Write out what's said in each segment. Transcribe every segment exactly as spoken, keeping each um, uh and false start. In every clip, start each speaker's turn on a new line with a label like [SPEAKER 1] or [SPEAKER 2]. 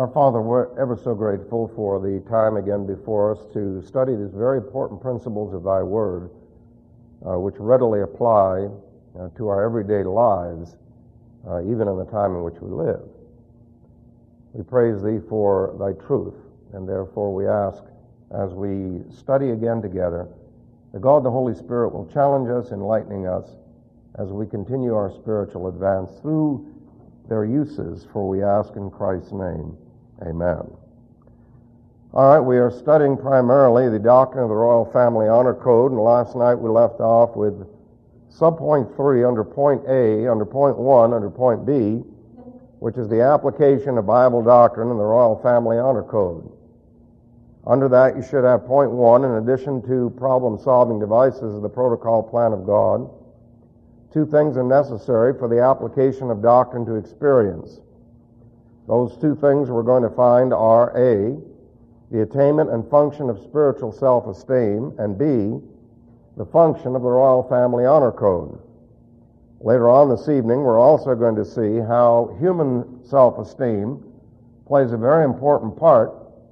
[SPEAKER 1] Our Father, we're ever so grateful for the time again before us to study these very important principles of Thy Word, uh, which readily apply uh, to our everyday lives, uh, even in the time in which we live. We praise Thee for Thy truth, and therefore we ask, as we study again together, that God the Holy Spirit will challenge us, enlightening us, as we continue our spiritual advance through their uses, for we ask in Christ's name. Amen. All right, we are studying primarily the doctrine of the Royal Family Honor Code, and last night we left off with subpoint three under point A, under point one, under point B, which is the application of Bible doctrine in the Royal Family Honor Code. Under that, you should have point one, in addition to problem-solving devices of the protocol plan of God. Two things are necessary for the application of doctrine to experience. Those two things we're going to find are A, the attainment and function of spiritual self-esteem, and B, the function of the Royal Family Honor Code. Later on this evening, we're also going to see how human self-esteem plays a very important part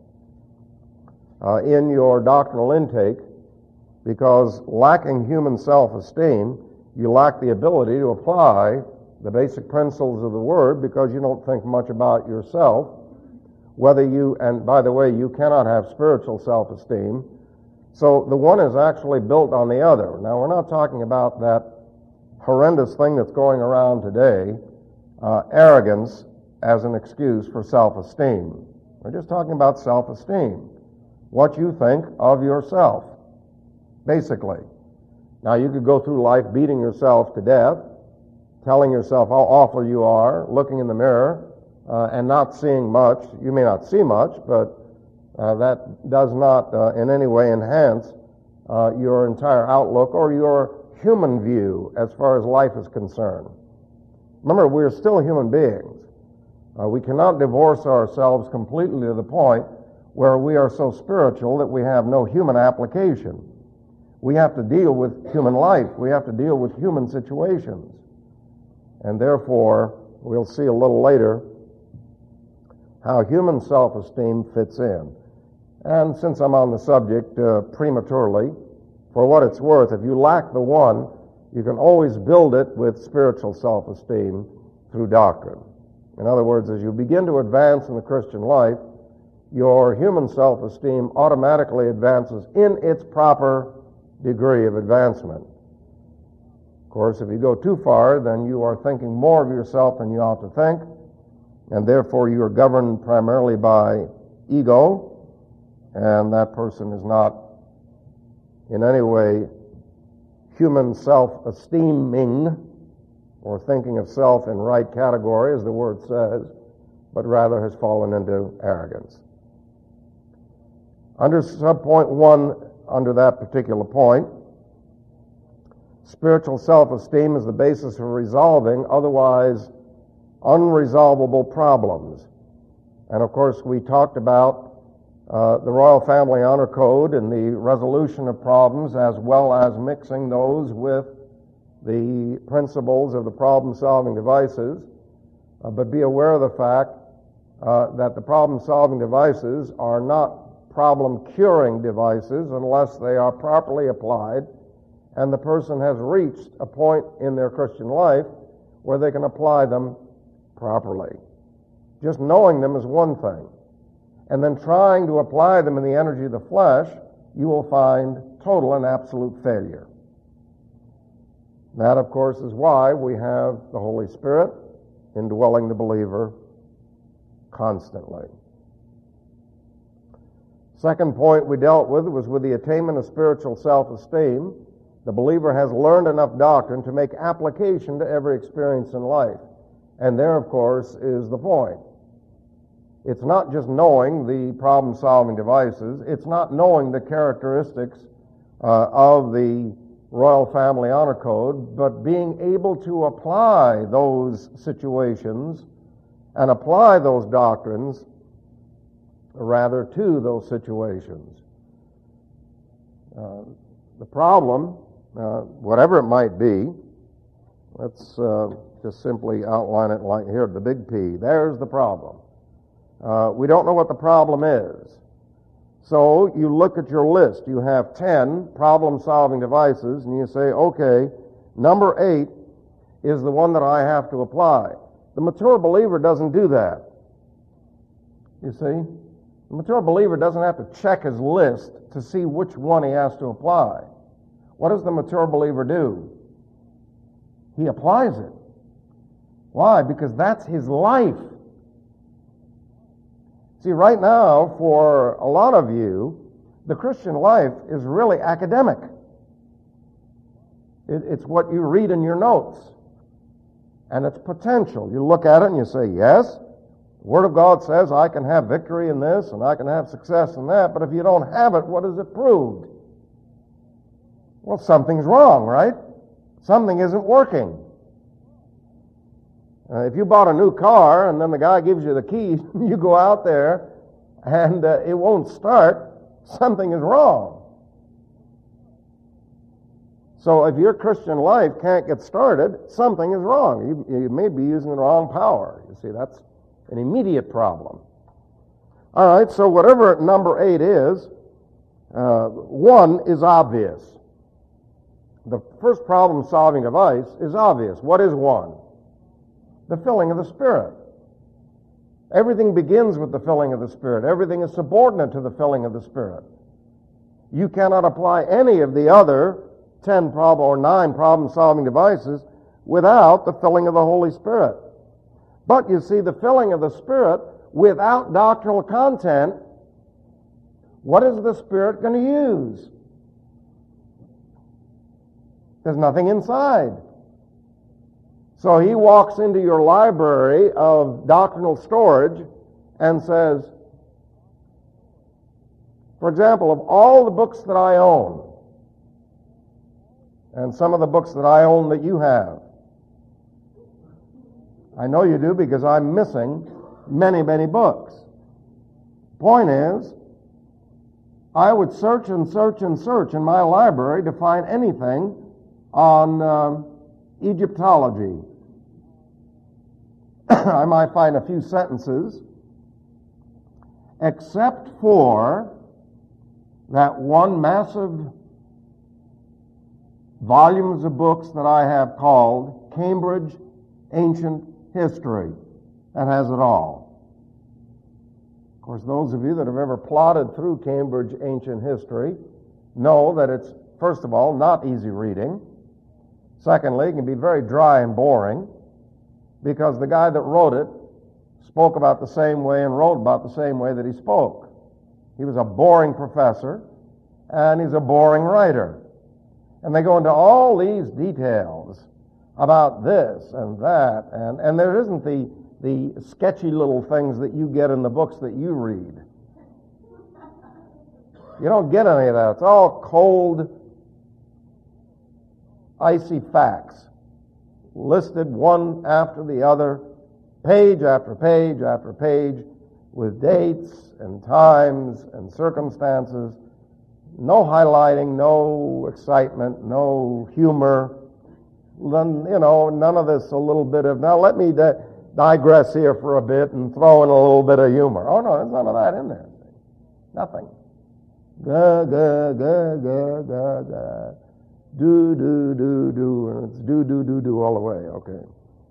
[SPEAKER 1] uh, in your doctrinal intake, because lacking human self-esteem, you lack the ability to apply the basic principles of the Word, because you don't think much about yourself, whether you, and by the way, you cannot have spiritual self-esteem. So the one is actually built on the other. Now, we're not talking about that horrendous thing that's going around today, uh, arrogance as an excuse for self-esteem. We're just talking about self-esteem, what you think of yourself, basically. Now, you could go through life beating yourself to death, telling yourself how awful you are, looking in the mirror, uh, and not seeing much. You may not see much, but uh, that does not uh, in any way enhance uh, your entire outlook or your human view as far as life is concerned. Remember, we're still human beings. Uh, we cannot divorce ourselves completely to the point where we are so spiritual that we have no human application. We have to deal with human life. We have to deal with human situations. And therefore, we'll see a little later how human self-esteem fits in. And since I'm on the subject uh, prematurely, for what it's worth, if you lack the one, you can always build it with spiritual self-esteem through doctrine. In other words, as you begin to advance in the Christian life, your human self-esteem automatically advances in its proper degree of advancement. Of course, if you go too far, then you are thinking more of yourself than you ought to think, and therefore you are governed primarily by ego, and that person is not in any way human self-esteeming or thinking of self in right category, as the word says, but rather has fallen into arrogance. Under subpoint one, under that particular point, spiritual self-esteem is the basis for resolving otherwise unresolvable problems. And of course, we talked about uh, the Royal Family Honor Code and the resolution of problems, as well as mixing those with the principles of the problem-solving devices. Uh, but be aware of the fact uh, that the problem-solving devices are not problem-curing devices unless they are properly applied and the person has reached a point in their Christian life where they can apply them properly. Just knowing them is one thing, and then trying to apply them in the energy of the flesh, you will find total and absolute failure. That, of course, is why we have the Holy Spirit indwelling the believer constantly. Second point we dealt with was with the attainment of spiritual self-esteem. The believer has learned enough doctrine to make application to every experience in life. And there, of course, is the point. It's not just knowing the problem-solving devices. It's not knowing the characteristics uh, of the Royal Family Honor Code, but being able to apply those situations and apply those doctrines rather to those situations. Uh, the problem, uh, whatever it might be, let's uh, just simply outline it like here, the big P. There's the problem. Uh, we don't know what the problem is. So you look at your list. You have ten problem-solving devices, and you say, okay, number eight is the one that I have to apply. The mature believer doesn't do that. You see? The mature believer doesn't have to check his list to see which one he has to apply. What does the mature believer do? He applies it. Why? Because that's his life. See, right now, for a lot of you, the Christian life is really academic. It, it's what you read in your notes. And it's potential. You look at it and you say, yes, the Word of God says I can have victory in this and I can have success in that, but if you don't have it, what has it proved? Well, something's wrong, right? Something isn't working. Uh, if you bought a new car and then the guy gives you the keys, you go out there and uh, it won't start, something is wrong. So if your Christian life can't get started, something is wrong. You, you may be using the wrong power. You see, that's an immediate problem. All right, so whatever number eight is, uh, one is obvious. The first problem-solving device is obvious. What is one? The filling of the Spirit. Everything begins with the filling of the Spirit. Everything is subordinate to the filling of the Spirit. You cannot apply any of the other ten problem or nine problem-solving devices without the filling of the Holy Spirit. But you see, the filling of the Spirit without doctrinal content, what is the Spirit going to use? There's nothing inside. So he walks into your library of doctrinal storage and says, for example, of all the books that I own, and some of the books that I own that you have, I know you do because I'm missing many, many books. Point is, I would search and search and search in my library to find anything on um, Egyptology. I might find a few sentences, except for that one massive volumes of books that I have called Cambridge Ancient History. That has it all. Of course, those of you that have ever plodded through Cambridge Ancient History know that it's, first of all, not easy reading. Secondly, it can be very dry and boring because the guy that wrote it spoke about the same way and wrote about the same way that he spoke. He was a boring professor and he's a boring writer. And they go into all these details about this and that, and, and there isn't the, the sketchy little things that you get in the books that you read. You don't get any of that. It's all cold, icy facts, listed one after the other, page after page after page, with dates and times and circumstances. No highlighting, no excitement, no humor. None, you know, none of this a little bit of, now let me di- digress here for a bit and throw in a little bit of humor. Oh no, there's none of that in there. Nothing. Ga, ga, ga, ga, ga, ga. Do, do, do, do, and it's do, do, do, do all the way, okay.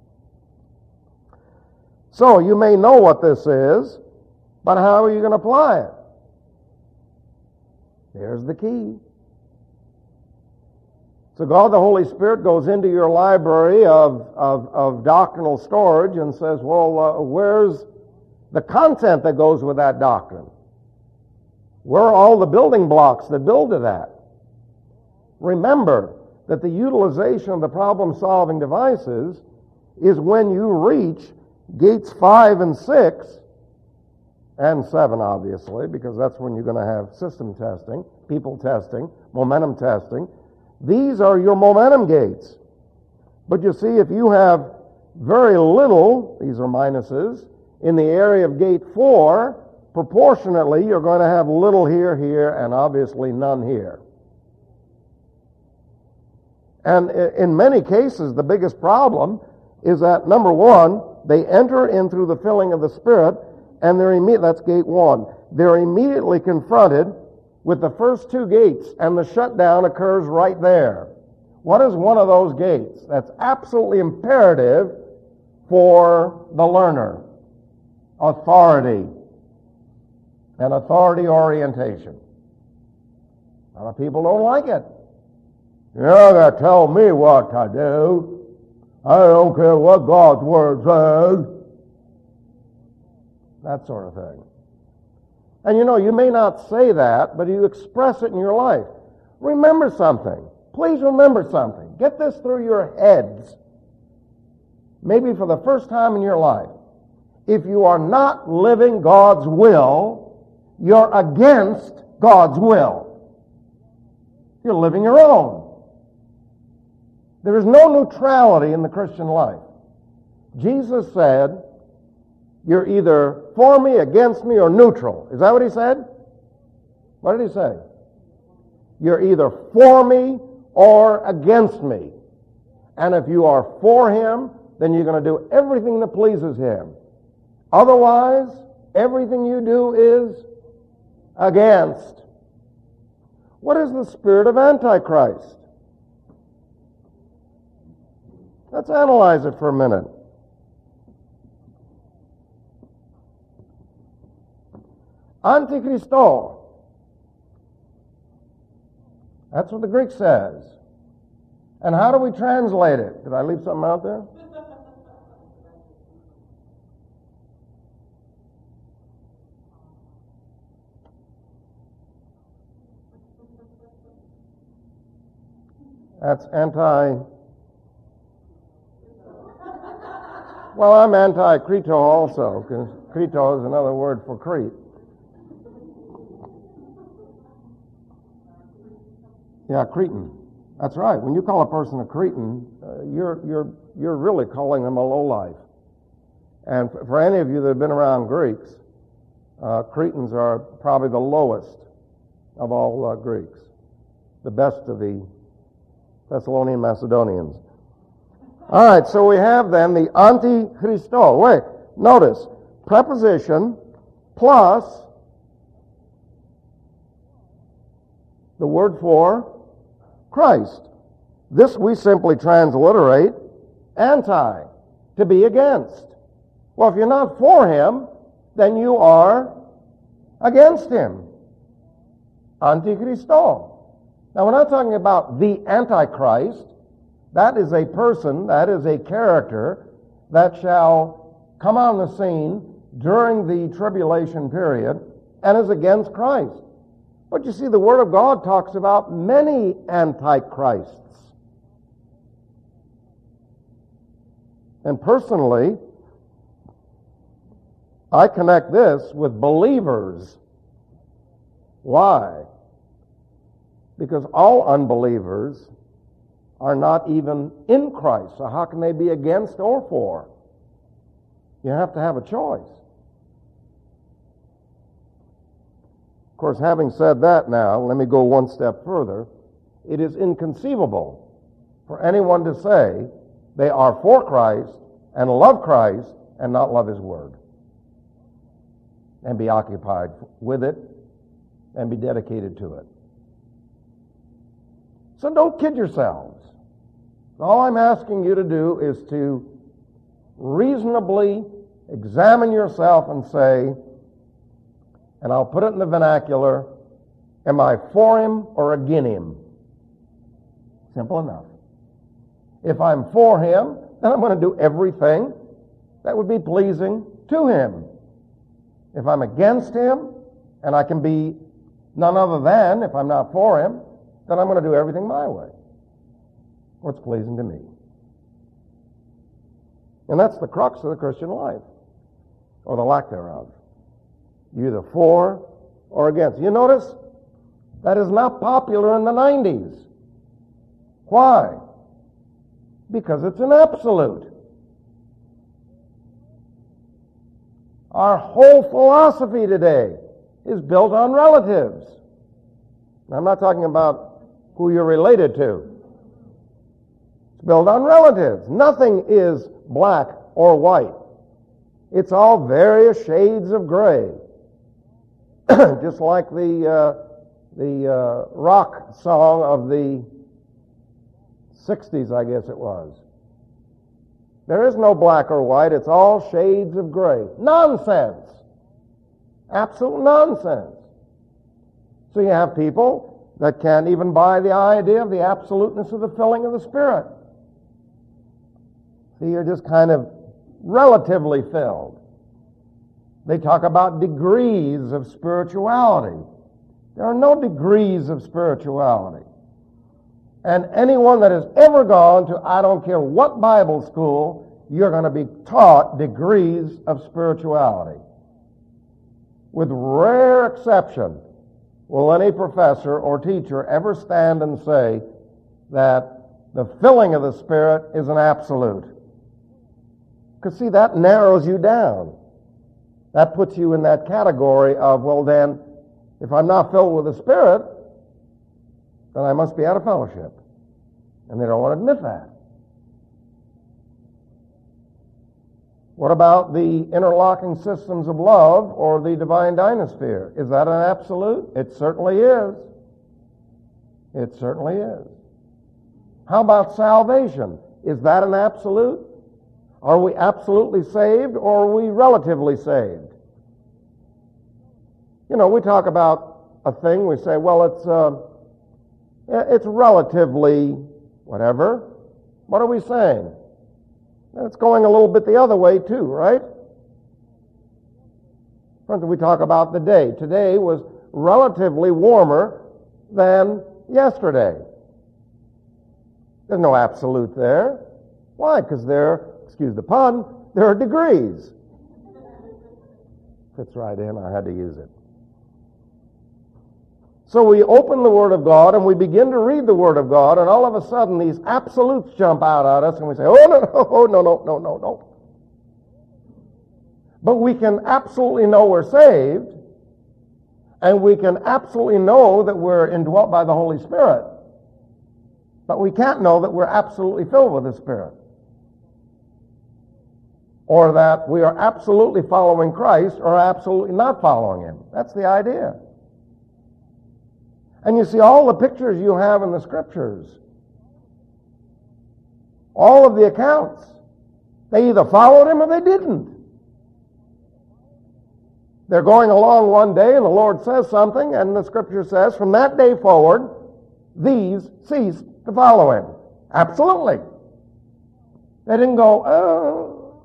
[SPEAKER 1] So you may know what this is, but how are you going to apply it? There's the key. So God, the Holy Spirit, goes into your library of, of, of doctrinal storage and says, well, uh, where's the content that goes with that doctrine? Where are all the building blocks that build to that? Remember that the utilization of the problem-solving devices is when you reach gates five and six, and seven, obviously, because that's when you're going to have system testing, people testing, momentum testing. These are your momentum gates. But you see, if you have very little, these are minuses, in the area of gate four, proportionately, you're going to have little here, here, and obviously none here. And in many cases, the biggest problem is that, number one, they enter in through the filling of the Spirit, and they're imme- that's gate one. They're immediately confronted with the first two gates, and the shutdown occurs right there. What is one of those gates? That's absolutely imperative for the learner. Authority and authority orientation. A lot of people don't like it. You're not going to tell me what to do. I don't care what God's Word says. That sort of thing. And you know, you may not say that, but you express it in your life. Remember something. Please remember something. Get this through your heads. Maybe for the first time in your life. If you are not living God's will, you're against God's will. You're living your own. There is no neutrality in the Christian life. Jesus said, you're either for me, against me, or neutral. Is that what he said? What did he say? You're either for me or against me. And if you are for him, then you're going to do everything that pleases him. Otherwise, everything you do is against. What is the spirit of Antichrist? Let's analyze it for a minute. Antichristo. That's what the Greek says. And how do we translate it? Did I leave something out there? That's anti... Well, I'm anti-Crito also, because Crito is another word for Crete. Yeah, Cretan. That's right. When you call a person a Cretan, uh, you're you're you're really calling them a lowlife. And for, for any of you that have been around Greeks, uh, Cretans are probably the lowest of all uh, Greeks, the best of the Thessalonian Macedonians. All right, so we have then the Antichristo. Wait, notice, preposition plus the word for Christ. This we simply transliterate anti, to be against. Well, if you're not for him, then you are against him. Antichristo. Now, we're not talking about the Antichrist. That is a person, that is a character that shall come on the scene during the tribulation period and is against Christ. But you see, the Word of God talks about many antichrists. And personally, I connect this with believers. Why? Because all unbelievers are not even in Christ. So how can they be against or for? You have to have a choice. Of course, having said that now, let me go one step further. It is inconceivable for anyone to say they are for Christ and love Christ and not love His Word and be occupied with it and be dedicated to it. So don't kid yourselves. All I'm asking you to do is to reasonably examine yourself and say, and I'll put it in the vernacular, am I for him or against him? Simple enough. If I'm for him, then I'm going to do everything that would be pleasing to him. If I'm against him, and I can be none other than, if I'm not for him, then I'm going to do everything my way. What's pleasing to me. And that's the crux of the Christian life, or the lack thereof. You're either for or against. You notice that is not popular in the nineties. Why? Because it's an absolute. Our whole philosophy today is built on relatives. Now, I'm not talking about who you're related to. It's built on relatives. Nothing is black or white. It's all various shades of gray. Just like the uh, the uh, rock song of the sixties, I guess it was. There is no black or white. It's all shades of gray. Nonsense. Absolute nonsense. So you have people that can't even buy the idea of the absoluteness of the filling of the Spirit. See, you're just kind of relatively filled. They talk about degrees of spirituality. There are no degrees of spirituality. And anyone that has ever gone to, I don't care what Bible school, you're going to be taught degrees of spirituality. With rare exception, will any professor or teacher ever stand and say that the filling of the Spirit is an absolute? Because, see, that narrows you down. That puts you in that category of, well, then, if I'm not filled with the Spirit, then I must be out of fellowship. And they don't want to admit that. What about the interlocking systems of love or the divine dynasphere? Is that an absolute? It certainly is. It certainly is. How about salvation? Is that an absolute? Are we absolutely saved or are we relatively saved? You know, we talk about a thing, we say, well, it's uh, it's relatively whatever. What are we saying? It's going a little bit the other way too, right? For instance, we talk about the day. Today was relatively warmer than yesterday. There's no absolute there. Why? Because there, excuse the pun, there are degrees. Fits right in, I had to use it. So we open the Word of God and we begin to read the Word of God, and all of a sudden these absolutes jump out at us and we say, oh, no, no, oh, no, no, no, no, no. But we can absolutely know we're saved, and we can absolutely know that we're indwelt by the Holy Spirit. But we can't know that we're absolutely filled with the Spirit. Or that we are absolutely following Christ or absolutely not following Him. That's the idea. And you see, all the pictures you have in the Scriptures, all of the accounts, they either followed Him or they didn't. They're going along one day and the Lord says something, and the Scripture says, from that day forward, these ceased to follow Him. Absolutely. They didn't go, oh,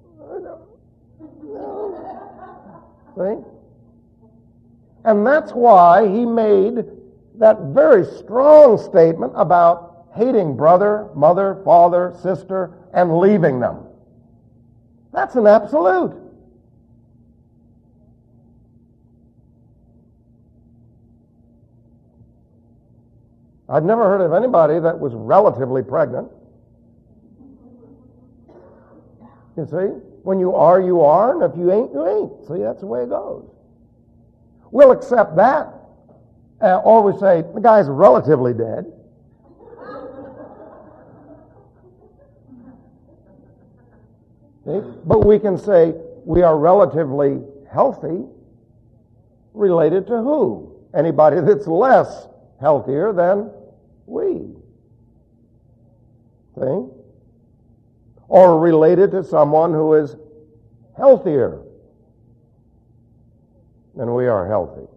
[SPEAKER 1] no. See? And that's why He made that very strong statement about hating brother, mother, father, sister, and leaving them. That's an absolute. I've never heard of anybody that was relatively pregnant. You see? When you are, you are, and if you ain't, you ain't. See, that's the way it goes. We'll accept that. Uh, or we say, the guy's relatively dead. See? But we can say we are relatively healthy, related to who? Anybody that's less healthier than we. See? Or related to someone who is healthier than we are healthy.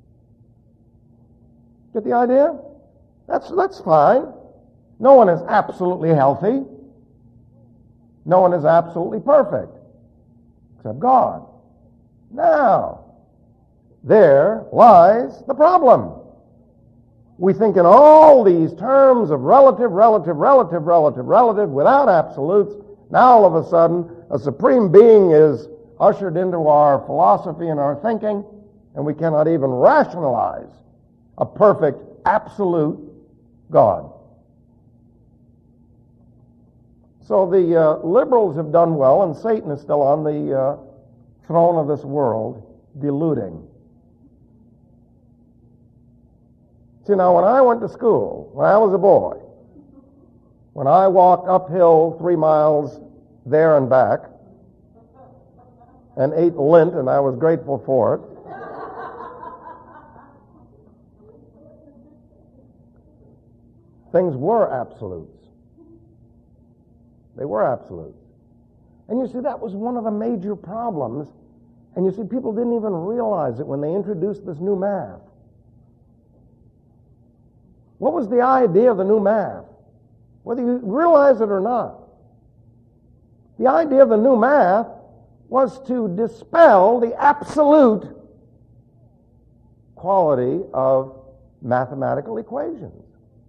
[SPEAKER 1] Get the idea? That's, that's fine. No one is absolutely healthy. No one is absolutely perfect, except God. Now, there lies the problem. We think in all these terms of relative, relative, relative, relative, relative, without absolutes. Now all of a sudden, a supreme being is ushered into our philosophy and our thinking, and we cannot even rationalize a perfect, absolute God. So the uh, liberals have done well, and Satan is still on the uh, throne of this world, deluding. See, now when I went to school, when I was a boy, when I walked uphill three miles there and back, and ate lint, and I was grateful for it. Things were absolutes. They were absolutes. And you see, that was one of the major problems. And you see, people didn't even realize it when they introduced this new math. What was the idea of the new math? Whether you realize it or not. The idea of the new math was to dispel the absolute quality of mathematical equations.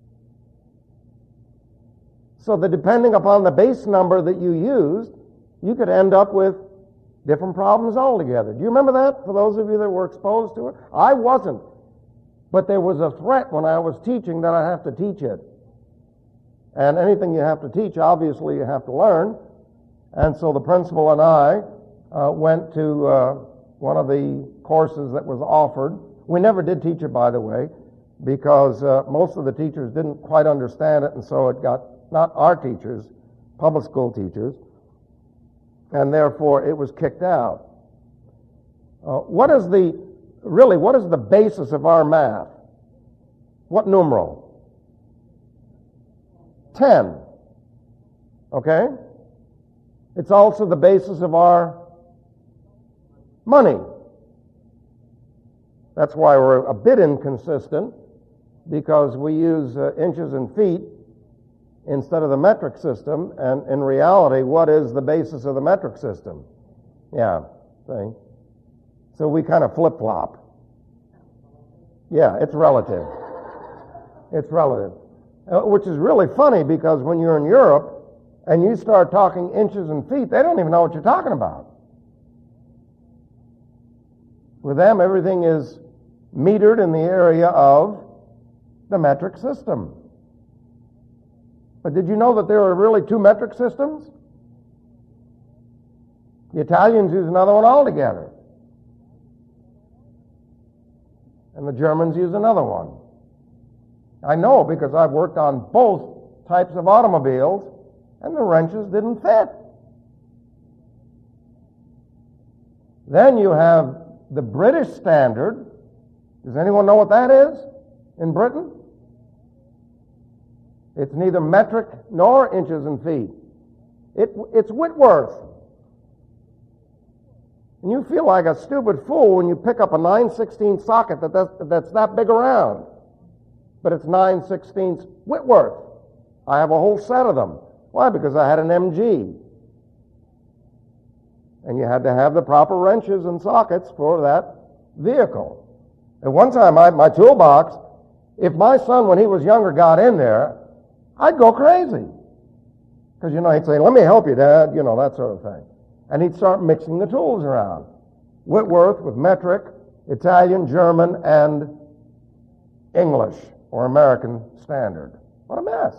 [SPEAKER 1] So that depending upon the base number that you used, you could end up with different problems altogether. Do you remember that, for those of you that were exposed to it? I wasn't. But there was a threat when I was teaching that I have to teach it. And anything you have to teach, obviously you have to learn. And so the principal and I uh, went to uh, one of the courses that was offered. We never did teach it, by the way, because uh, most of the teachers didn't quite understand it, and so it got not our teachers, public school teachers, and therefore it was kicked out. Uh, what is the, really, what is the basis of our math? What numeral? Ten. Okay? It's also the basis of our money. That's why we're a bit inconsistent, because we use uh, inches and feet instead of the metric system, and in reality, what is the basis of the metric system? Yeah, see? So we kind of flip-flop. Yeah, it's relative. It's relative. Uh, which is really funny, because when you're in Europe and you start talking inches and feet, they don't even know what you're talking about. For them, everything is metered in the area of the metric system. But did you know that there are really two metric systems? The Italians use another one altogether. And the Germans use another one. I know, because I've worked on both types of automobiles, and the wrenches didn't fit. Then you have the British standard. Does anyone know what that is in Britain? It's neither metric nor inches and feet. It, it's Whitworth. And you feel like a stupid fool when you pick up a nine sixteenths socket that that's, that's that big around. But it's nine sixteenths Whitworth. I have a whole set of them. Why? Because I had an M G. And you had to have the proper wrenches and sockets for that vehicle. At one time, I, my toolbox, if my son, when he was younger, got in there, I'd go crazy. Because, you know, he'd say, "Let me help you, Dad," you know, that sort of thing. And he'd start mixing the tools around. Whitworth with metric, Italian, German, and English, or American standard. What a mess.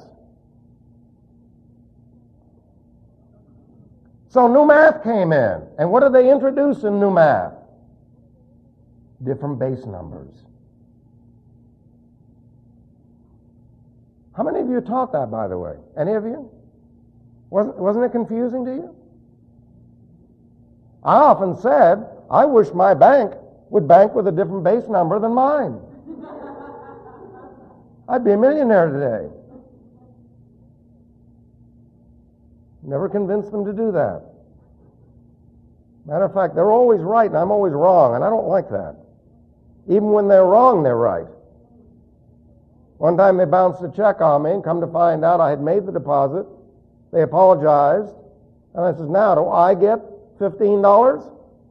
[SPEAKER 1] So new math came in. And what did they introduce in new math? Different base numbers. How many of you taught that, by the way? Any of you? Wasn't, wasn't it confusing to you? I often said, I wish my bank would bank with a different base number than mine. I'd be a millionaire today. Never convinced them to do that. Matter of fact, they're always right and I'm always wrong, and I don't like that. Even when they're wrong, they're right. One time they bounced a check on me, and come to find out I had made the deposit. They apologized, and I said, "Now, do I get fifteen dollars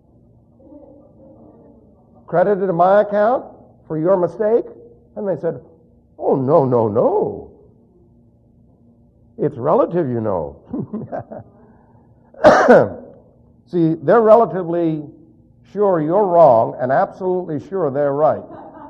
[SPEAKER 1] credited to my account for your mistake?" And they said, "Oh, no, no, no. It's relative, you know." See, they're relatively sure you're wrong and absolutely sure they're right.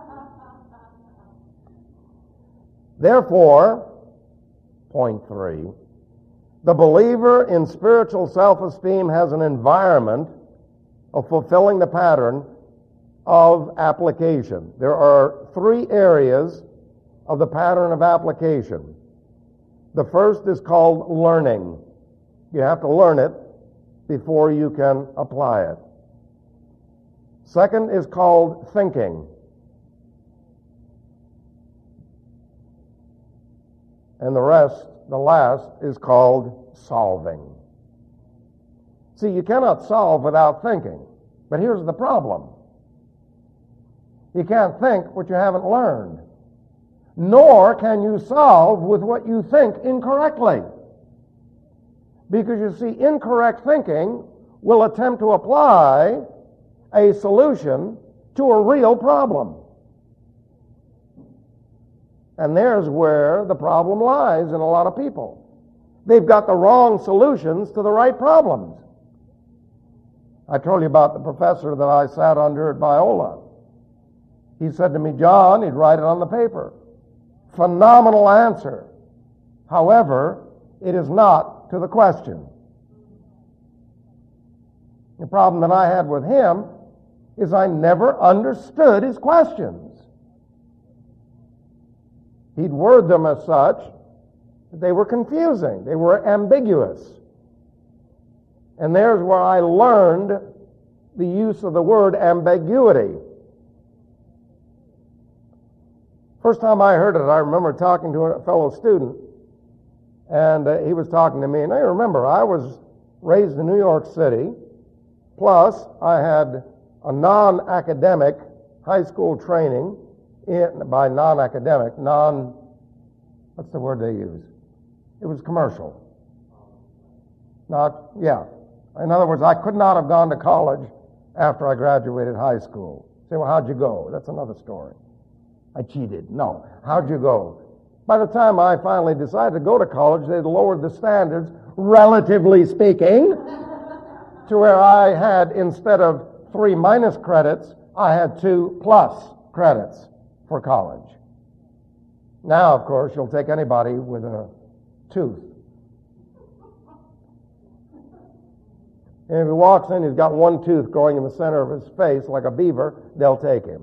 [SPEAKER 1] Therefore, point three, the believer in spiritual self-esteem has an environment of fulfilling the pattern of application. There are three areas of the pattern of application. The first is called learning. You have to learn it before you can apply it. Second is called thinking. And the rest, the last, is called solving. See, you cannot solve without thinking. But here's the problem. You can't think what you haven't learned. Nor can you solve with what you think incorrectly. Because you see, incorrect thinking will attempt to apply a solution to a real problem. And there's where the problem lies in a lot of people. They've got the wrong solutions to the right problems. I told you about the professor that I sat under at Biola. He said to me, John, he'd write it on the paper, phenomenal answer. However, it is not to the question. The problem that I had with him is I never understood his questions. He'd word them as such that they were confusing. They were ambiguous. And there's where I learned the use of the word ambiguity. First time I heard it, I remember talking to a fellow student, and uh, he was talking to me. And I remember, I was raised in New York City, plus I had a non-academic high school training. In, by non-academic, non, what's the word they use? It was commercial. Not, yeah. In other words, I could not have gone to college after I graduated high school. Say, well, how'd you go? That's another story. I cheated. No. How'd you go? By the time I finally decided to go to college, they'd lowered the standards, relatively speaking, to where I had, instead of three minus credits, I had two plus credits for college. Now, of course, you'll take anybody with a tooth. And if he walks in, he's got one tooth growing in the center of his face like a beaver, they'll take him.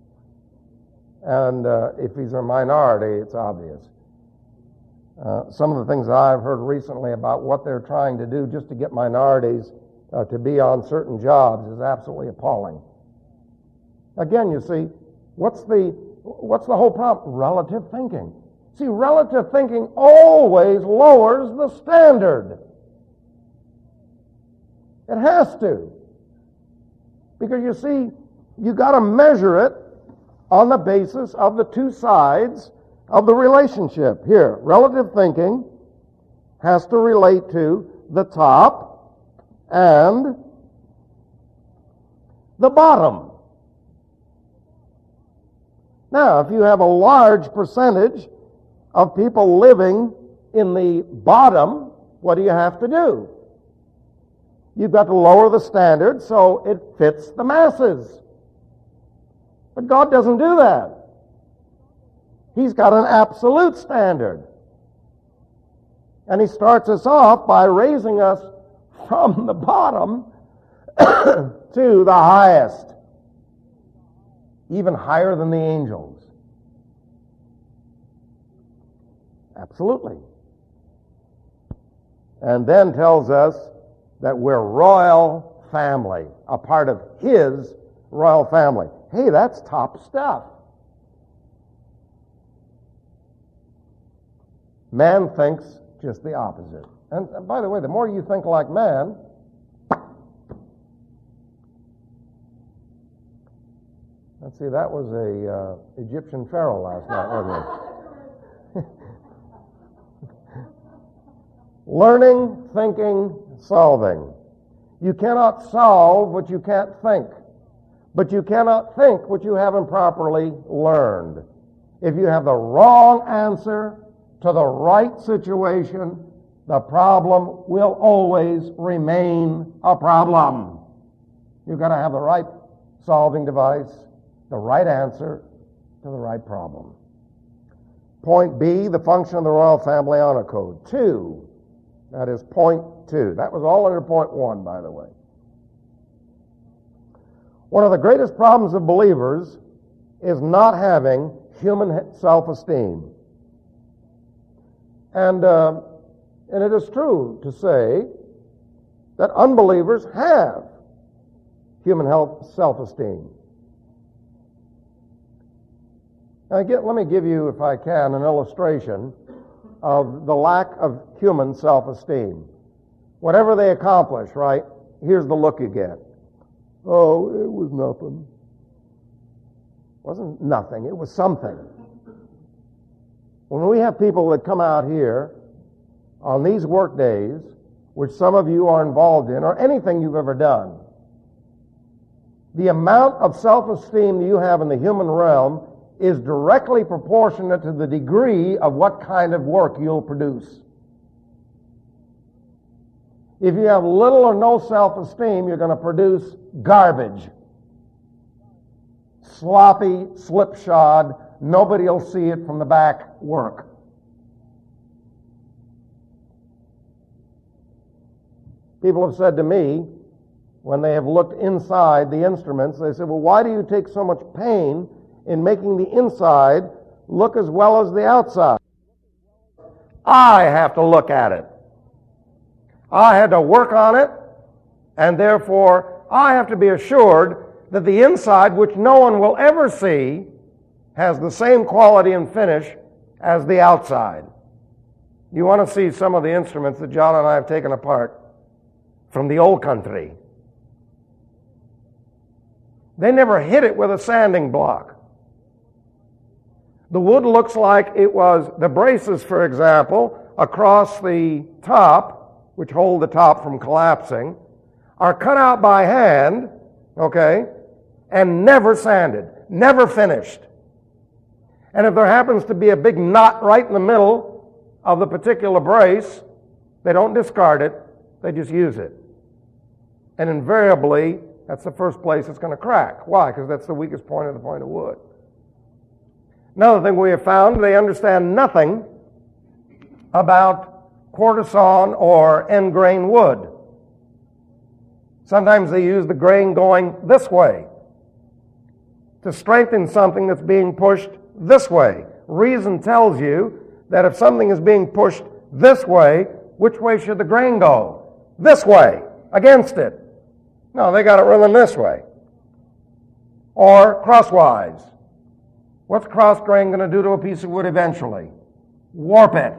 [SPEAKER 1] And uh, if he's a minority, it's obvious. Uh, some of the things that I've heard recently about what they're trying to do just to get minorities uh, to be on certain jobs is absolutely appalling. Again, you see, what's the What's the whole problem? Relative thinking. See, relative thinking always lowers the standard. It has to. Because you see, you got to measure it on the basis of the two sides of the relationship. Here, relative thinking has to relate to the top and the bottom. Now, if you have a large percentage of people living in the bottom, what do you have to do? You've got to lower the standard so it fits the masses. But God doesn't do that. He's got an absolute standard. And He starts us off by raising us from the bottom to the highest. Even higher than the angels. Absolutely. And then tells us that we're royal family, a part of His royal family. Hey, that's top stuff. Man thinks just the opposite. And by the way, the more you think like man, let's see, that was a uh, Egyptian pharaoh last night, wasn't it? Learning, thinking, solving. You cannot solve what you can't think, but you cannot think what you haven't properly learned. If you have the wrong answer to the right situation, the problem will always remain a problem. You've got to have the right solving device, the right answer to the right problem. Point B, the function of the Royal Family Honor Code. Two, that is point two. That was all under point one, by the way. One of the greatest problems of believers is not having human self-esteem. And, uh, and it is true to say that unbelievers have human health, self-esteem. Now, get, let me give you, if I can, an illustration of the lack of human self-esteem. Whatever they accomplish, right, here's the look you get. Oh, it was nothing. It wasn't nothing, it was something. When we have people that come out here on these work days, which some of you are involved in, or anything you've ever done, the amount of self-esteem that you have in the human realm is directly proportionate to the degree of what kind of work you'll produce. If you have little or no self-esteem, you're going to produce garbage. Sloppy, slipshod, nobody will see it from the back work. People have said to me, when they have looked inside the instruments, they said, well, why do you take so much pain in making the inside look as well as the outside? I have to look at it. I had to work on it, and therefore I have to be assured that the inside, which no one will ever see, has the same quality and finish as the outside. You want to see some of the instruments that John and I have taken apart from the old country. They never hit it with a sanding block. The wood looks like it was, the braces, for example, across the top, which hold the top from collapsing, are cut out by hand, okay, and never sanded, never finished. And if there happens to be a big knot right in the middle of the particular brace, they don't discard it, they just use it. And invariably, that's the first place it's going to crack. Why? Because that's the weakest point of the point of wood. Another thing we have found, they understand nothing about quarter-sawn or end grain wood. Sometimes they use the grain going this way to strengthen something that's being pushed this way. Reason tells you that if something is being pushed this way, which way should the grain go? This way, against it. No, they got it running this way. Or crosswise. What's cross grain going to do to a piece of wood eventually? Warp it.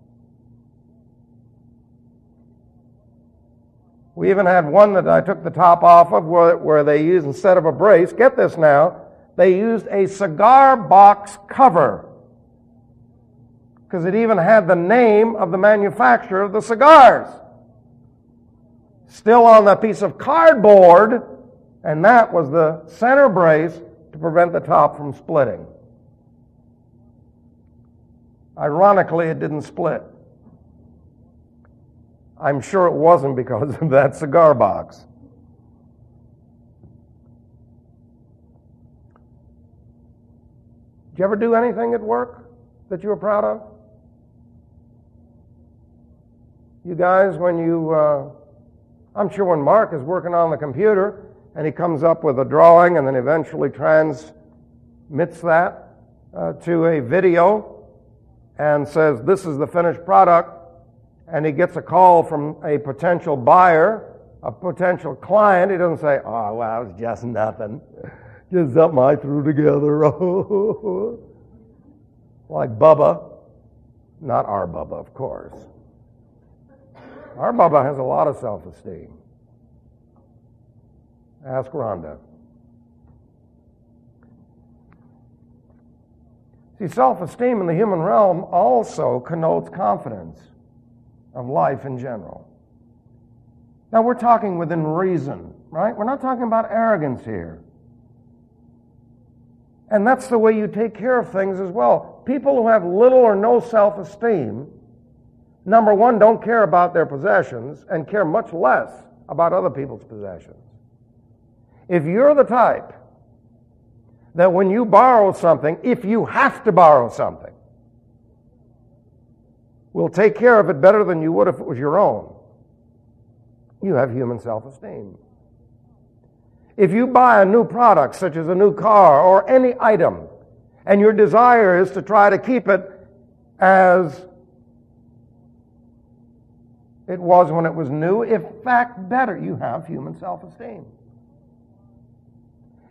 [SPEAKER 1] We even had one that I took the top off of where, where they used, instead of a brace, get this now, they used a cigar box cover. Because it even had the name of the manufacturer of the cigars. Still on that piece of cardboard, and that was the center brace to prevent the top from splitting. Ironically, it didn't split. I'm sure it wasn't because of that cigar box. Did you ever do anything at work that you were proud of? You guys, when you, uh, I'm sure when Mark is working on the computer and he comes up with a drawing and then eventually transmits that uh, to a video and says, this is the finished product, and he gets a call from a potential buyer, a potential client, he doesn't say, oh, well, it was just nothing. Just something I threw together. Like Bubba. Not our Bubba, of course. Our Bubba has a lot of self-esteem. Ask Rhonda. See, self-esteem in the human realm also connotes confidence of life in general. Now, we're talking within reason, right? We're not talking about arrogance here. And that's the way you take care of things as well. People who have little or no self-esteem, number one, don't care about their possessions and care much less about other people's possessions. If you're the type that when you borrow something, if you have to borrow something, will take care of it better than you would if it was your own, you have human self-esteem. If you buy a new product, such as a new car or any item, and your desire is to try to keep it as it was when it was new, in fact, better, you have human self-esteem.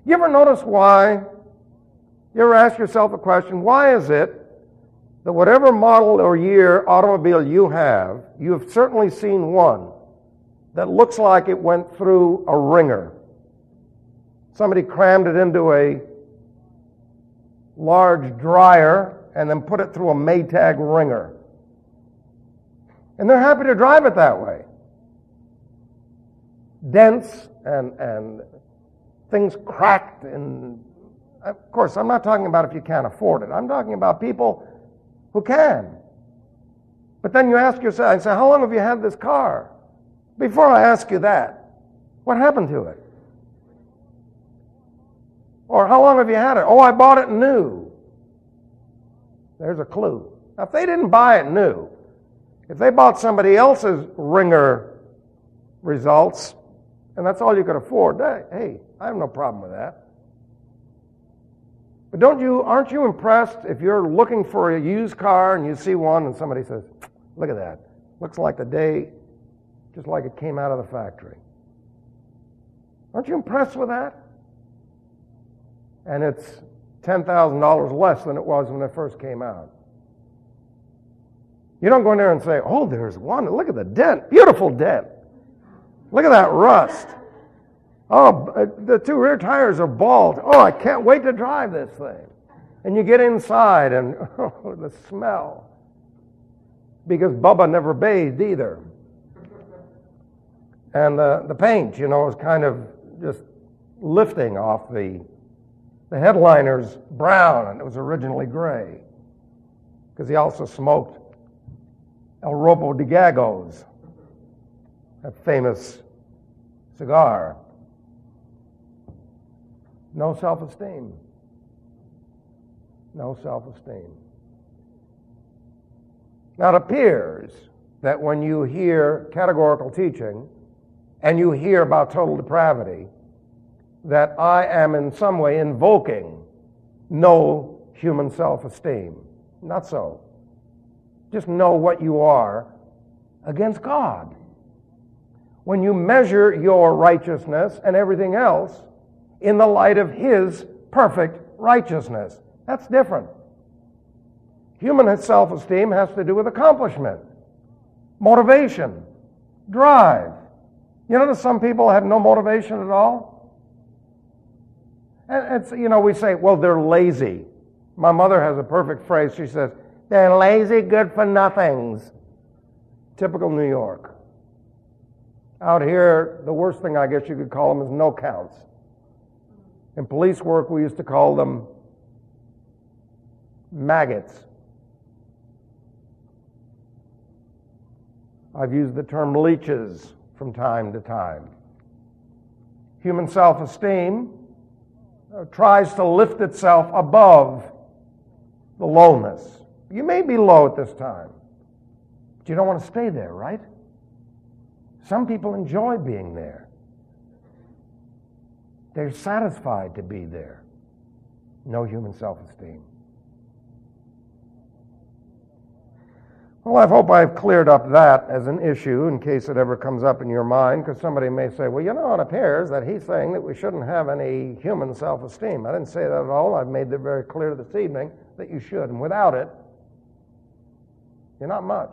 [SPEAKER 1] You ever notice why? You ever ask yourself a question, why is it that whatever model or year automobile you have, you have certainly seen one that looks like it went through a wringer. Somebody crammed it into a large dryer and then put it through a Maytag wringer. And they're happy to drive it that way. Dents and, and things cracked. And of course, I'm not talking about if you can't afford it. I'm talking about people who can. But then you ask yourself, I say, how long have you had this car? Before I ask you that, what happened to it? Or how long have you had it? Oh, I bought it new. There's a clue. Now, if they didn't buy it new, if they bought somebody else's wringer results, and that's all you could afford, hey, I have no problem with that. But don't you, aren't you impressed if you're looking for a used car and you see one and somebody says, look at that, looks like the day, just like it came out of the factory. Aren't you impressed with that? And it's ten thousand dollars less than it was when it first came out. You don't go in there and say, oh, there's one, look at the dent, beautiful dent. Look at that rust. Oh, the two rear tires are bald. Oh, I can't wait to drive this thing. And you get inside and oh, the smell. Because Bubba never bathed either. And the, the paint, you know, is kind of just lifting off the, the headliner's brown, and it was originally gray. Because he also smoked El Ropo de Gagos, that famous cigar. No self-esteem. No self-esteem. Now, it appears that when you hear categorical teaching and you hear about total depravity, that I am in some way invoking no human self-esteem. Not so. Just know what you are against God. When you measure your righteousness and everything else in the light of His perfect righteousness. That's different. Human self-esteem has to do with accomplishment, motivation, drive. You notice some people have no motivation at all? And it's, you know, we say, well, they're lazy. My mother has a perfect phrase. She says, they're lazy, good-for-nothings. Typical New York. Out here, the worst thing I guess you could call them is no counts. In police work, we used to call them maggots. I've used the term leeches from time to time. Human self-esteem uh, tries to lift itself above the lowness. You may be low at this time, but you don't want to stay there, right? Some people enjoy being there. They're satisfied to be there. No human self-esteem. Well, I hope I've cleared up that as an issue in case it ever comes up in your mind, because somebody may say, well, you know, it appears that he's saying that we shouldn't have any human self-esteem. I didn't say that at all. I've made it very clear this evening that you should, and without it, you're not much.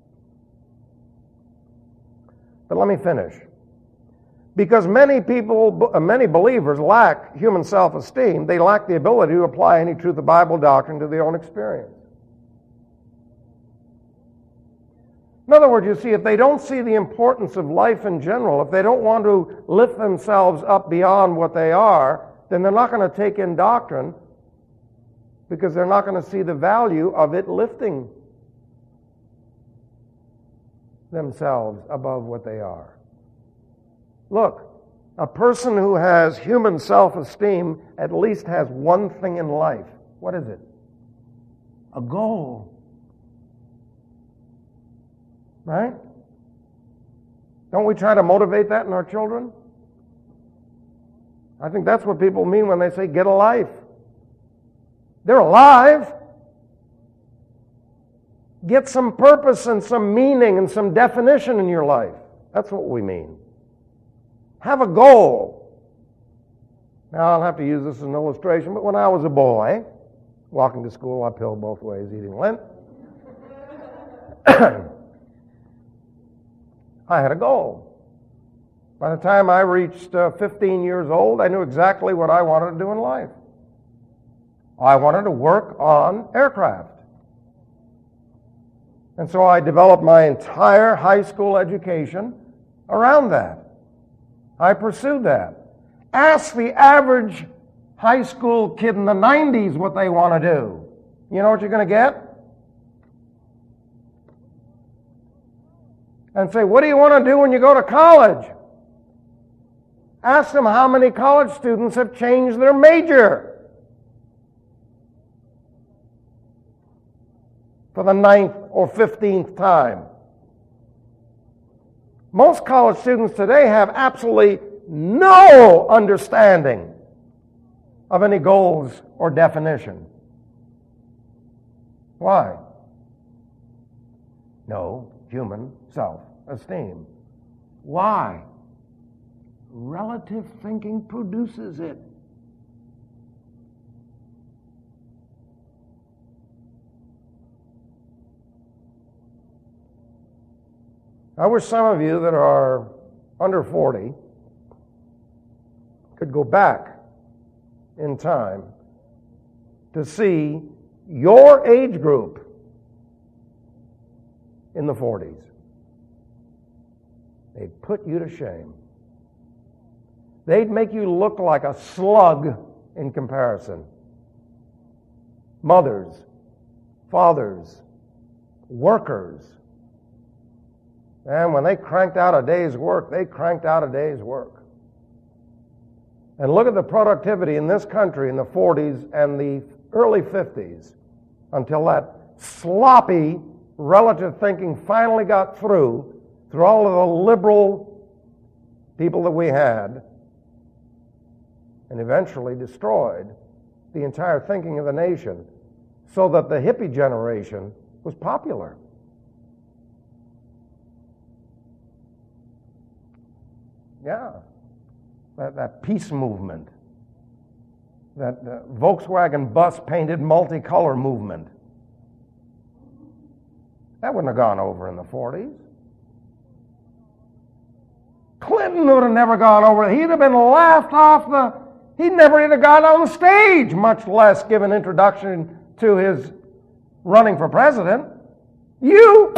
[SPEAKER 1] But let me finish. Because many people, many believers lack human self-esteem, they lack the ability to apply any truth of Bible doctrine to their own experience. In other words, you see, if they don't see the importance of life in general, if they don't want to lift themselves up beyond what they are, then they're not going to take in doctrine because they're not going to see the value of it lifting themselves above what they are. Look, a person who has human self-esteem at least has one thing in life. What is it? A goal. Right? Don't we try to motivate that in our children? I think that's what people mean when they say get a life. They're alive. Get some purpose and some meaning and some definition in your life. That's what we mean. Have a goal.
[SPEAKER 2] Now, I'll have to use this as an illustration, but when I was a boy, walking to school uphill both ways, eating Lent, I had a goal. By the time I reached uh, fifteen years old, I knew exactly what I wanted to do in life. I wanted to work on aircraft. And so I developed my entire high school education around that. I pursued that. Ask the average high school kid in the nineties what they want to do. You know what you're going to get? And say, what do you want to do when you go to college? Ask them how many college students have changed their major for the ninth or fifteenth time. Most college students today have absolutely no understanding of any goals or definition. Why? No human self-esteem. Why? Relative thinking produces it. I wish some of you that are under forty could go back in time to see your age group in the forties. They'd put you to shame. They'd make you look like a slug in comparison. Mothers, fathers, workers. And when they cranked out a day's work, they cranked out a day's work. And look at the productivity in this country in the forties and the early fifties until that sloppy relative thinking finally got through, through all of the liberal people that we had, and eventually destroyed the entire thinking of the nation so that the hippie generation was popular. Yeah, that, that peace movement, that uh, Volkswagen bus painted multicolor movement. That wouldn't have gone over in the forties. Clinton would have never gone over. He'd have been laughed off the, he'd never even got on the stage, much less give an introduction to his running for president. You,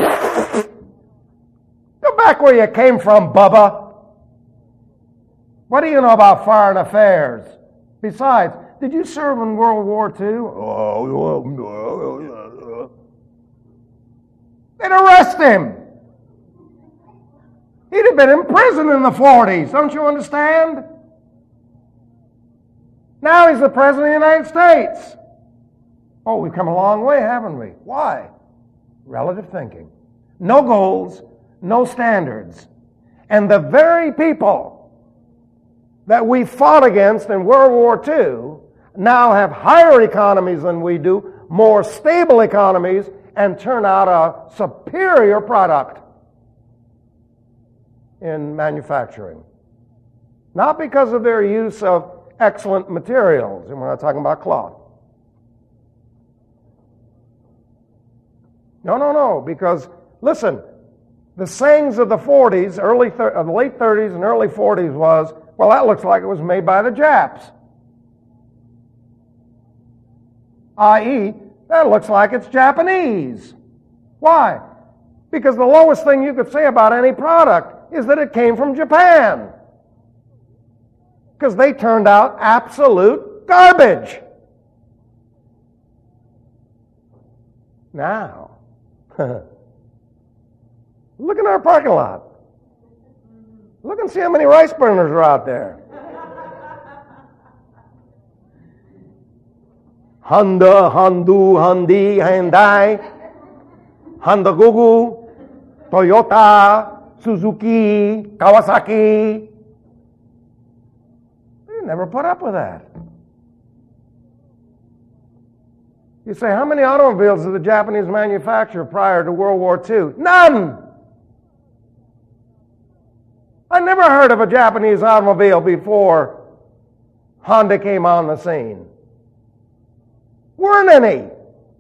[SPEAKER 2] go back where you came from, Bubba. What do you know about foreign affairs? Besides, did you serve in World War Two? They'd arrest him. He'd have been in prison in the forties. Don't you understand? Now he's the President of the United States. Oh, we've come a long way, haven't we? Why? Relative thinking. No goals, no standards. And the very people that we fought against in World War Two now have higher economies than we do, more stable economies, and turn out a superior product in manufacturing. Not because of their use of excellent materials, and we're not talking about cloth. No, no, no, because, listen, the sayings of the forties, early thir- of the late thirties and early forties was, well, that looks like it was made by the Japs. that is, that looks like it's Japanese. Why? Because the lowest thing you could say about any product is that it came from Japan. Because they turned out absolute garbage. Now, look in our parking lot. Look and see how many rice burners are out there. Honda, Hondu, Hyundai, Hyundai, Honda Gugu, Toyota, Suzuki, Kawasaki. They never put up with that. You say, how many automobiles did the Japanese manufacture prior to World War Two? None! I never heard of a Japanese automobile before Honda came on the scene? Weren't any.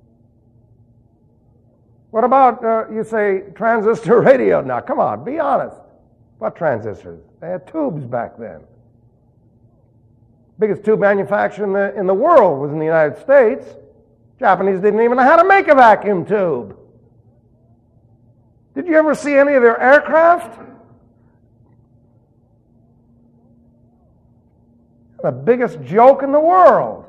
[SPEAKER 2] What about, uh, you say, transistor radio? Now, come on, be honest. What transistors? They had tubes back then. Biggest tube manufacturer in the, in the world was in the United States. Japanese didn't even know how to make a vacuum tube. Did you ever see any of their aircraft? The biggest joke in the world.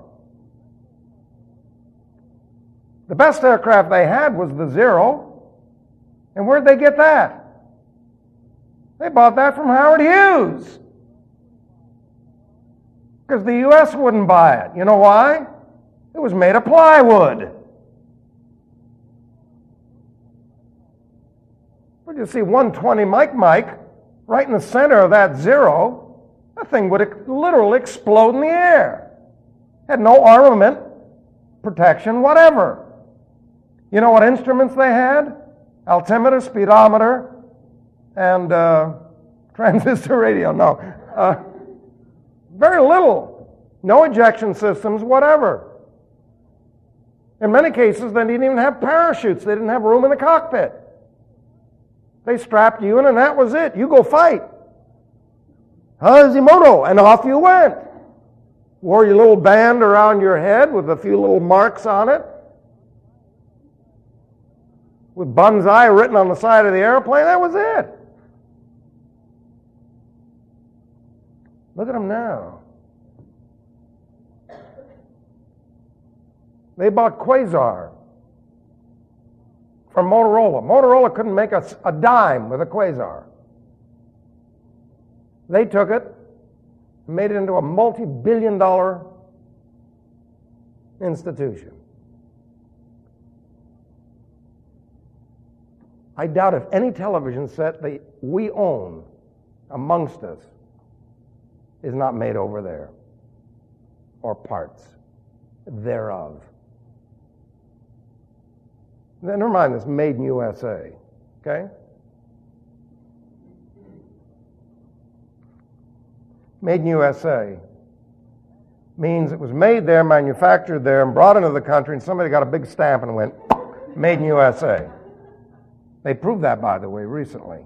[SPEAKER 2] The best aircraft they had was the Zero. And where'd they get that? They bought that from Howard Hughes. Because the U S wouldn't buy it. You know why? It was made of plywood. But you see one twenty Mike Mike right in the center of that Zero. That thing would literally explode in the air. Had no armament, protection, whatever. You know what instruments they had? Altimeter, speedometer, and uh, transistor radio. No. Uh, very little. No ejection systems, whatever. In many cases, they didn't even have parachutes. They didn't have room in the cockpit. They strapped you in, and that was it. You go fight. Hazimoto, and off you went. Wore your little band around your head with a few little marks on it, with Banzai written on the side of the airplane. That was it. Look at them now. They bought Quasar from Motorola. Motorola couldn't make a, a dime with a Quasar. They took it, made it into a multi-billion dollar institution. I doubt if any television set that we own amongst us is not made over there, or parts thereof. Never mind this made in U S A, okay? Made in U S A means it was made there, manufactured there, and brought into the country, and somebody got a big stamp and went, made in U S A. They proved that, by the way, recently.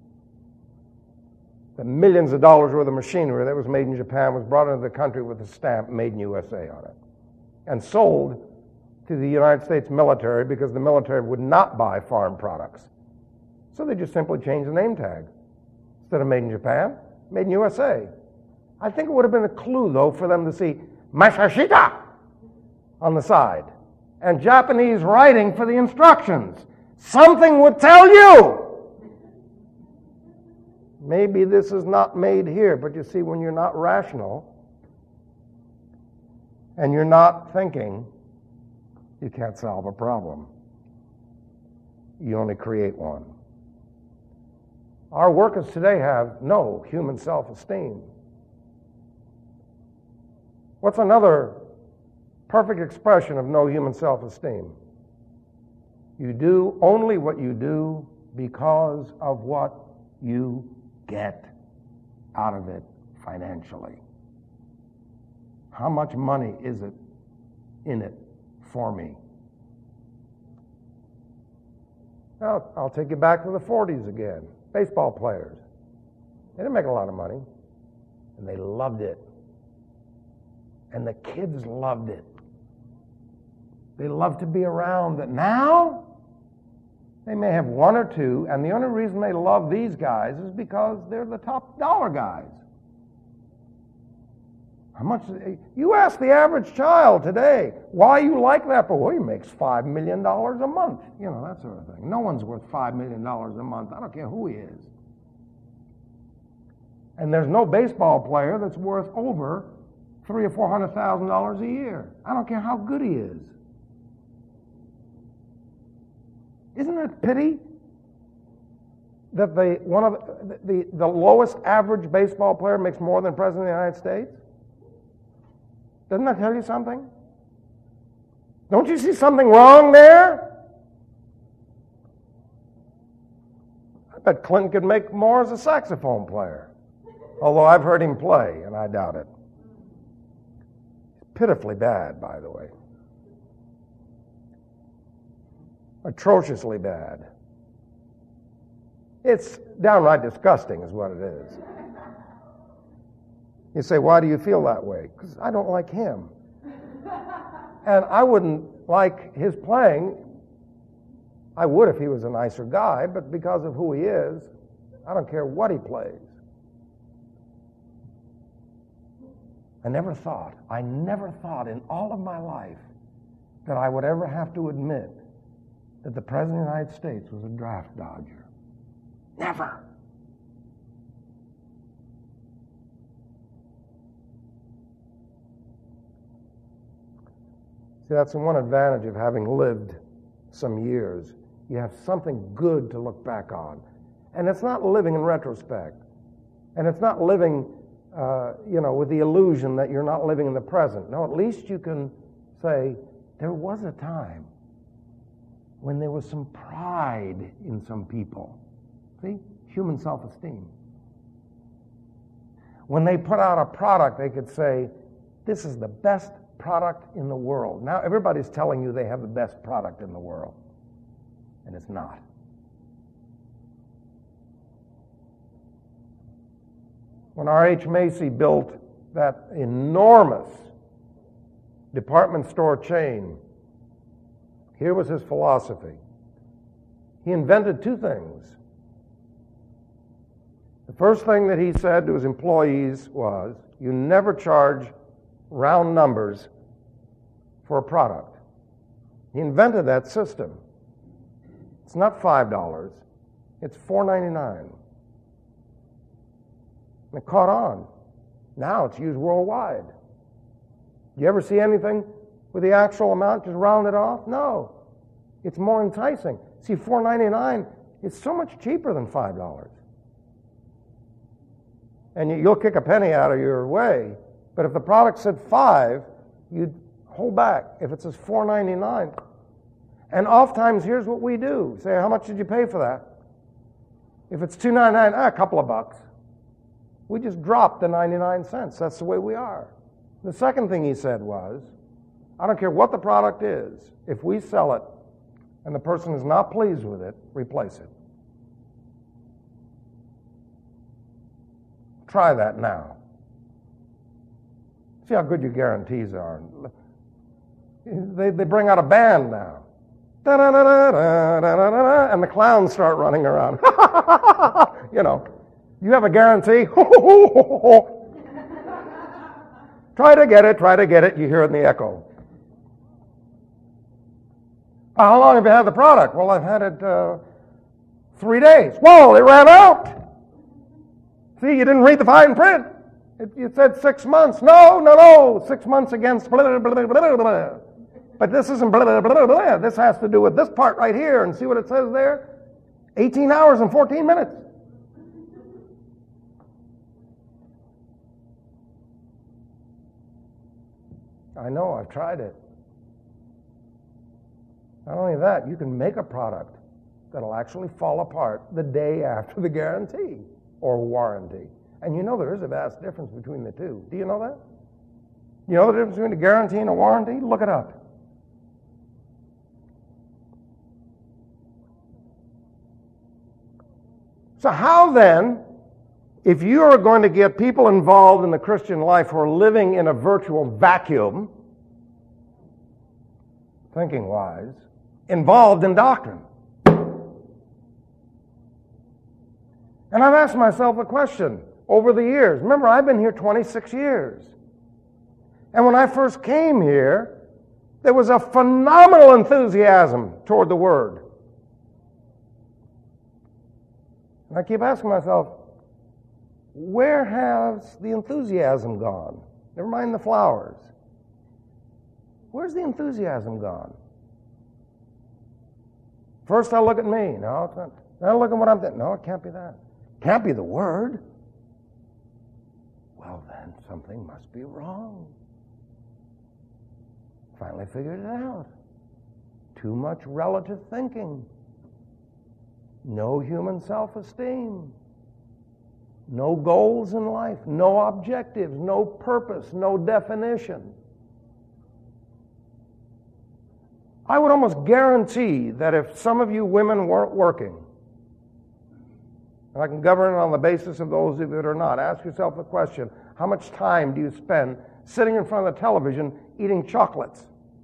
[SPEAKER 2] The millions of dollars worth of machinery that was made in Japan was brought into the country with a stamp made in U S A on it and sold to the United States military because the military would not buy foreign products. So they just simply changed the name tag. Instead of made in Japan, made in U S A. I think it would have been a clue, though, for them to see Masashita on the side and Japanese writing for the instructions. Something would tell you. Maybe this is not made here, but you see, when you're not rational and you're not thinking, you can't solve a problem. You only create one. Our workers today have no human self-esteem. What's another perfect expression of no human self-esteem? You do only what you do because of what you get out of it financially. How much money is it in it for me? Now, I'll take you back to the forties again. Baseball players. They didn't make a lot of money, and they loved it. And the kids loved it. They loved to be around it. Now, they may have one or two, and the only reason they love these guys is because they're the top dollar guys. How much? You ask the average child today, why you like that? But well, he makes five million dollars a month. You know, that sort of thing. No one's worth five million dollars a month. I don't care who he is. And there's no baseball player that's worth over three or four hundred thousand dollars a year. I don't care how good he is. Isn't it a pity that the one of the, the, the lowest average baseball player makes more than the President of the United States? Doesn't that tell you something? Don't you see something wrong there? I bet Clinton could make more as a saxophone player. Although I've heard him play, and I doubt it. pitifully bad, by the way. Atrociously bad. It's downright disgusting is what it is. You say, why do you feel that way? Because I don't like him. And I wouldn't like his playing. I would if he was a nicer guy, but because of who he is, I don't care what he plays. I never thought, I never thought in all of my life that I would ever have to admit that the President of the United States was a draft dodger. Never. See, that's the one advantage of having lived some years. You have something good to look back on. And it's not living in retrospect. And it's not living, uh, you know, with the illusion that you're not living in the present. No, at least you can say, there was a time when there was some pride in some people. See? Human self-esteem. When they put out a product, they could say, this is the best product in the world. Now everybody's telling you they have the best product in the world. And it's not. When R H Macy built that enormous department store chain, here was his philosophy. He invented two things. The first thing that he said to his employees was, you never charge round numbers for a product. He invented that system. It's not five dollars, it's four ninety-nine. And it caught on. Now it's used worldwide. You ever see anything with the actual amount just rounded off? No. It's more enticing. See, four ninety-nine is so much cheaper than five dollars. And you'll kick a penny out of your way. But if the product said five, you'd hold back. If it says four ninety-nine, and oftentimes here's what we do: say, how much did you pay for that? If it's two ninety-nine, ah, a couple of bucks. We just drop the ninety-nine cents. That's the way we are. The second thing he said was, I don't care what the product is. If we sell it and the person is not pleased with it, replace it. Try that now. See how good your guarantees are. They, they bring out a band now. Da-da-da-da-da-da-da-da, and the clowns start running around. You know, you have a guarantee. Try to get it, try to get it. You hear it in the echo. How long have you had the product? Well, I've had it uh, three days. Whoa, it ran out. See, you didn't read the fine print. It, it said six months. No, no, no. Six months against blah, blah, blah, blah, blah. But this isn't blah, blah, blah, blah. This has to do with this part right here. And see what it says there? eighteen hours and fourteen minutes. I know, I've tried it. Not only that, you can make a product that'll actually fall apart the day after the guarantee or warranty. And you know there is a vast difference between the two. Do you know that? You know the difference between a guarantee and a warranty? Look it up. So how then, if you are going to get people involved in the Christian life who are living in a virtual vacuum, thinking wise, involved in doctrine? And I've asked myself a question over the years. Remember, I've been here twenty-six years. And when I first came here, there was a phenomenal enthusiasm toward the Word. And I keep asking myself, where has the enthusiasm gone? Never mind the flowers. Where's the enthusiasm gone? First I look at me. No, it's not. Then I look at what I'm thinking. No, it can't be that. Can't be the Word. Well, then something must be wrong. Finally figured it out. Too much relative thinking. No human self-esteem. No goals in life. No objectives. No purpose. No definition. I would almost guarantee that if some of you women weren't working, and I can govern it on the basis of those of you that are not, ask yourself the question, how much time do you spend sitting in front of the television eating chocolates?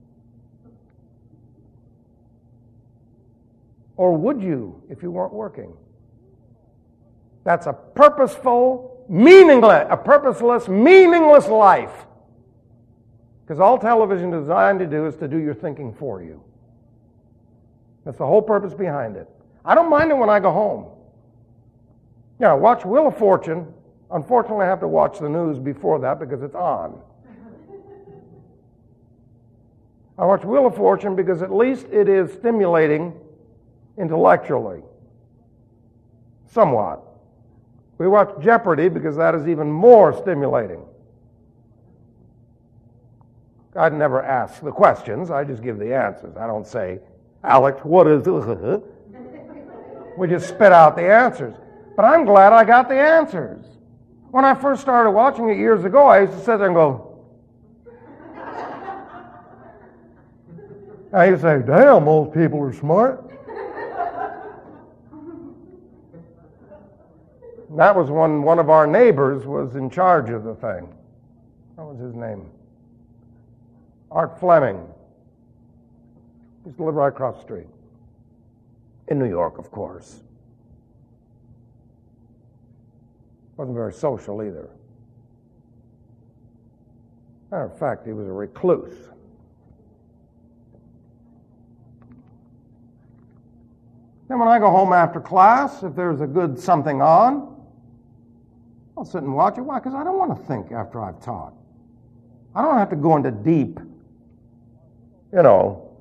[SPEAKER 2] Or would you if you weren't working? That's a purposeful, meaningless, a purposeless, meaningless life. Because all television is designed to do is to do your thinking for you. That's the whole purpose behind it. I don't mind it when I go home. Yeah, watch Wheel of Fortune. Unfortunately, I have to watch the news before that because it's on. I watch Wheel of Fortune because at least it is stimulating intellectually. Somewhat. We watch Jeopardy because that is even more stimulating. I'd never ask the questions. I just give the answers. I don't say, Alex, what is it? We just spit out the answers. But I'm glad I got the answers. When I first started watching it years ago, I used to sit there and go, I used to say, damn, most people are smart. That was when one of our neighbors was in charge of the thing. What was his name? Art Fleming. He used to live right across the street. In New York, of course. Wasn't very social either. Matter of fact, he was a recluse. Then when I go home after class, if there's a good something on, I'll sit and watch it. Why? Because I don't want to think after I've taught. I don't have to go into deep, you know,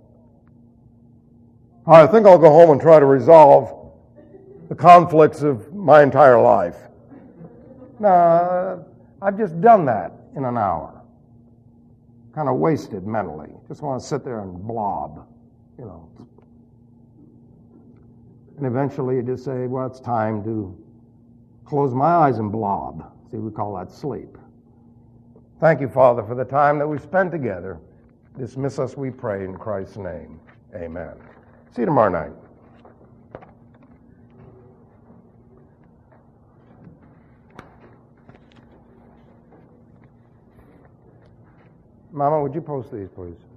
[SPEAKER 2] I think I'll go home and try to resolve the conflicts of my entire life. No, I've just done that in an hour. Kind of wasted mentally. Just want to sit there and blob, you know. And eventually you just say, well, it's time to close my eyes and blob. See, we call that sleep. Thank you, Father, for the time that we spent together. Dismiss us, we pray, in Christ's name. Amen. See you tomorrow night. Mama, would you post these, please?